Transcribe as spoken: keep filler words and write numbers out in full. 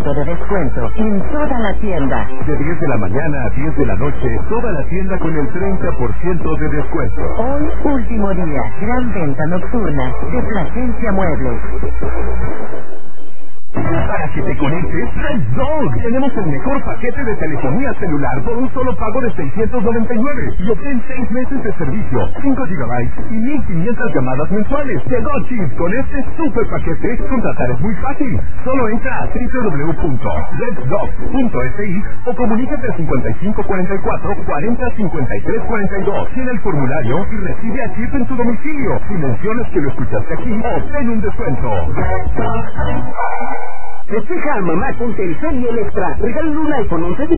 ciento de descuento en toda la tienda. De diez de la mañana a diez de la noche, toda la tienda con el treinta por ciento de descuento. Hoy, último día, gran venta nocturna de Plasencia Muebles. Para que te conectes, Red Dog. Tenemos el mejor paquete de telefonía celular por un solo pago de seiscientos noventa y nueve y obtén seis meses de servicio, cinco gigabytes y mil quinientas llamadas mensuales. Llegó Chip. Con este super paquete, contratar es muy fácil. Solo entra a doble u doble u doble u punto red dog punto s i o comunícate al cincuenta y cinco cuarenta y cuatro cuarenta cincuenta y tres cuarenta y dos. Tiene el formulario y recibe a Chip en tu domicilio. Si mencionas que lo escuchaste aquí, obtén un descuento. Festeja a mamá con Telcel y Electra. Regálale un iPhone once